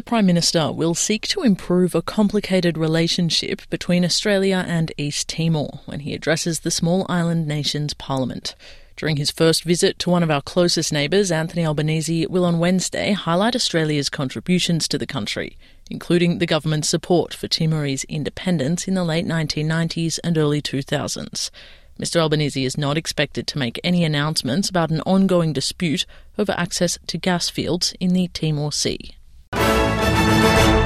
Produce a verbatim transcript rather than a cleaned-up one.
Prime Minister will seek to improve a complicated relationship between Australia and East Timor when he addresses the small island nation's parliament. During his first visit to one of our closest neighbours, Anthony Albanese will on Wednesday highlight Australia's contributions to the country, including the government's support for Timorese independence in the late nineteen nineties and early two thousands. Mister Albanese is not expected to make any announcements about an ongoing dispute over access to gas fields in the Timor Sea.